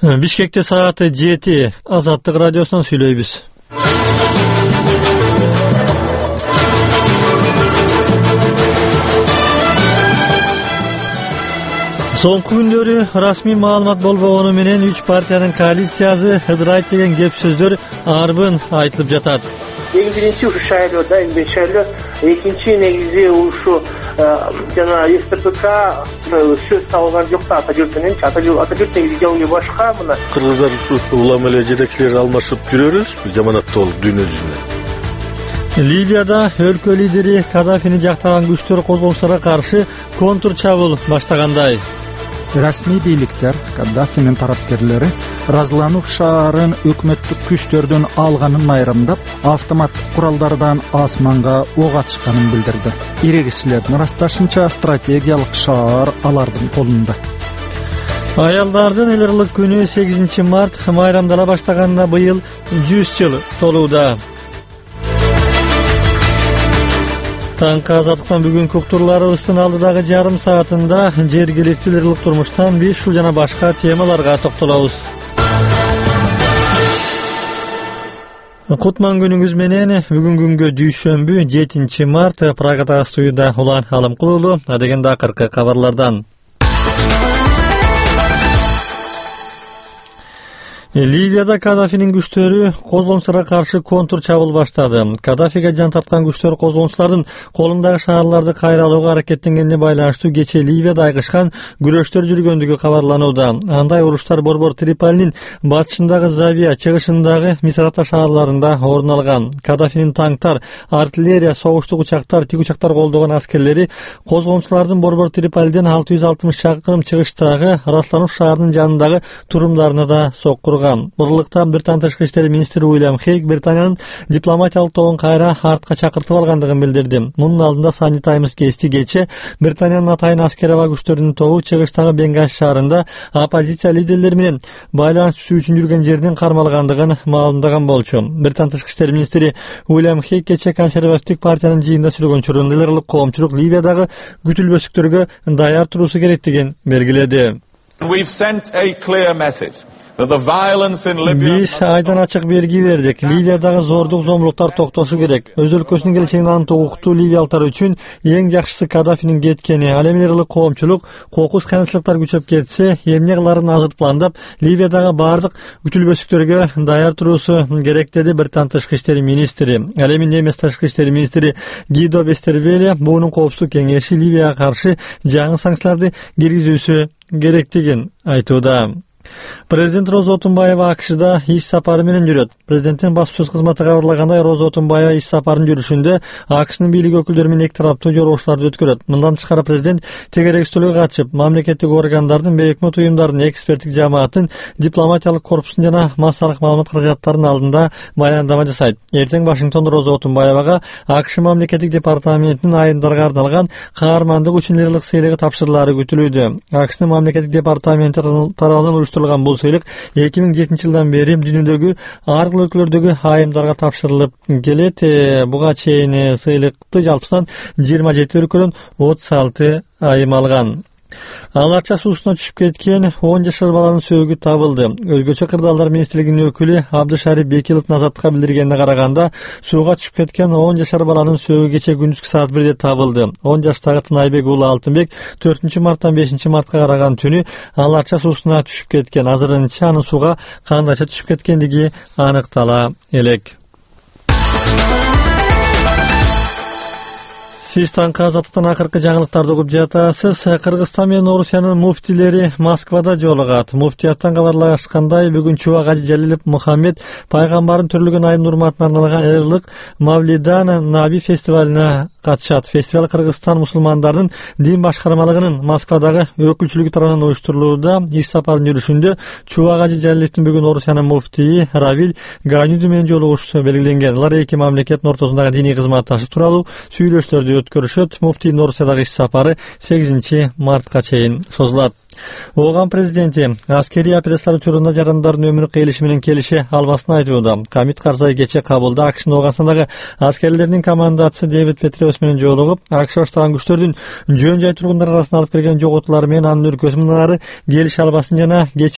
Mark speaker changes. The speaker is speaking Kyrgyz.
Speaker 1: Бишкекте сааты 7. Азаттык радиосунан сүйлөйбүз. Соңку күндөрү расмий маалымат болбогону менен 3 партиянын коалициясы ыдырайт деген кеп сөздөр арбын айтылып жатат.
Speaker 2: Биринчи ушу шайлоодо, шайлоо, экинчи негизи ушу жана СТПК сөз табылган жок да, ата журт негизи жолу башка мына.
Speaker 3: Кыргыздар ушу улам эле жетекчилер алмашып жүрөбүз, жаманатты болуп дүйнө жүзүнө.
Speaker 1: Ливияда өлкө лидери Каддафини жактаган күчтөр козголуштарга каршы контур чабуул баштагандай.
Speaker 4: Расмий бийликтер Каддафинин тарапкерлери Разланув шаарын өкмөттүк күчтөрдүн алганын айрымдап, автоматтык куралдардан асманга ок атышканын билдирди. Ирегичилердин ырасташынча стратегиялык шаар алардын колунда.
Speaker 1: Аялдардын эл ырлык күнү 8 март майрамдала баштаганына быйыл 100 жыл толууда. Таңкы азаттыктан бүгүнкү уктурларыбыздын алдыдагы жарым саатында жергиликтүү ырлык турмуштан биз ушул жана башка темаларга токтолобуз. Кутман күнүңүз менен бүгүнкү күнгө дүйшөмбү 7 март Прагадагы студияда Улан Алымкулуулу, адегенде акыркы кабарлардан. Ливияда Каддафинин күчтөрү козголуштарга каршы контур чабуул баштады. Каддафиге жан тарткан күчтөр козголуштардын колундагы шаарларды кайра алууга аракеттенгенине байланыштуу кечээ Ливияда айгышкан күрөштөр жүргөндүгү кабарланууда. Андай уруштар борбор Триполинин батышындагы Завия, чыгышындагы Мисрата шаарларында орун алган. Каддафинин танктар, артиллерия, согуштук учактар, тик учактар колдогон аскерлери козголуучулардын борбор Триполиден 660 чакырым чыгыштагы Расланув шаарынын жанындагы турумдарына да соккурган. Бурлукта Британ тышкы иштер министри Уильям Хейг Британиянын дипломатиялык тобун кайра артка чакыртып алгандыгын билдирди. Мунун алдында Sunday Times кечти кече Британиянын атайын аскераба күчтөрүнүн тобу чыгыштагы Бенгази шаарында оппозиция лидерлери менен байланыш түзүү үчүн жүргөн жердин кармалгандыгын маалымдаган болчу. Британ тышкы иштер министри Уильям Хейг кече консервативдик партиянын жыйынында сүйлөгөн учурунда эл ырлык коомчулук Ливиядагы күтүлбөстүктөргө даяр туруусу керектигин белгиледи.
Speaker 5: We've sent a clear message.
Speaker 1: Биз айдан ачык белги бердик. Ливиядагы зордук зомбулуктар токтошу керек. Өз өлкөсүнүн келечегин антуу укуктуу ливиялыктар үчүн эң жакшысы Каддафинин кеткени. Ал эми ырлык коомчулук кокус кыйынчылыктар күчөп кетсе, эмне кыларын азырт пландап, Ливиядагы бардык күтүлбөстүктөргө даяр туруусу керек, деди Британ тышкы иштер министри. Ал эми немис тышкы иштер министри Гидо Вестервеле буунун коопсуздук кеңеши Ливияга каршы жаңы санкцияларды киргизүүсү керектигин айтууда. Президент Роза Отунбаева АКШда иш сапары менен жүрөт. Президенттин баспасөз кызматы кабарлагандай, Роза Отунбаева иш сапарынын жүрүшүндө АКШнын бийлик өкүлдөрү менен эки тараптуу жолугушууларды өткөрөт. Мындан тышкары президент тегеректүүлүгү катышып, мамлекеттик органдардын, бейөкмөт уюмдардын, эксперттик жамааттын, дипломатиялык корпустун жана массалык маалымат каражаттарынын алдында баяндама жасайт. Эртең Вашингтондо Роза Отунбаевага АКШ мамлекеттик департаментинин айымдарга арналган каармандык үчүн ырлык сыйлыгы тапшырылары күтүлүүдө. АКШнын мамлекеттик департаменти тарабынан уюштурулган бул сыйлык 2007 жылдан бери дүйнөдөгү ар кыл өлкөлөрдөгү айымдарга тапшырылып келет. Буга чейин сыйлыкты жалпысынан 27 өлкөдөн 36 айым алган. Аларча суусуна түшүп кеткен 10 жашар баланын сөөгү табылды. Өзгөчө кырдаалдар министрлигинин өкүлү Абдышариф Бекиловдун азаттыкка билдиргенине караганда, сууга түшүп кеткен 10 жашар баланын сөөгү кече күндүзгү саат 1де табылды. 10 жаштагы Тынайбек уулу Алтынбек 4 марттан 5 мартка караган түнү Аларча суусуна түшүп кеткен. Азырынча анын сууга кандайча түшүп кеткендиги аныктала элек. Сиз таңкы азаттыктан акыркы жаңылыктарды угуп жатасыз. Кыргызстан менен Орусиянын муфтилери Москвада жолугат. Муфтияттан кабарлашкандай, бүгүн Чуба Кажи Жалилов Мухаммед пайгамбардын төрөлгөн айынын урматына арналган ырлык Мавлидан Наби фестивалына катышат. Фестиваль Кыргызстан мусулмандарынын дин башкармалыгынын Москвадагы өкүлчүлүгү тарабынан уюштурулууда. Иш сапарынын жүрүшүндө Чуба Кажи Жалиловдун бүгүн Орусиянын муфтийи Равиль Ганюди менен жолугушуу белгиленген. Алар эки мамлекеттин ортосундагы диний кызматташтык тууралуу сүйлөшүүлөрдү өткөрүшөт. Муфтийдин Орусиядагы иш сапары 8 мартка чейин созулат. Ооган президенти аскерий операциялар учурунда жарандардын өмүрү кыйылышы менен келише албасын айтууда. Камит Карзай кече кабылда АКШнын Ооганстандагы аскерлердин командачысы Дэвид Петреус менен жолугуп, АКШ баштаган күчтөрдүн жөн жай тургундар арасына алып келген жоготуулары менен анын өлкөсү мындан ары келише албасын жана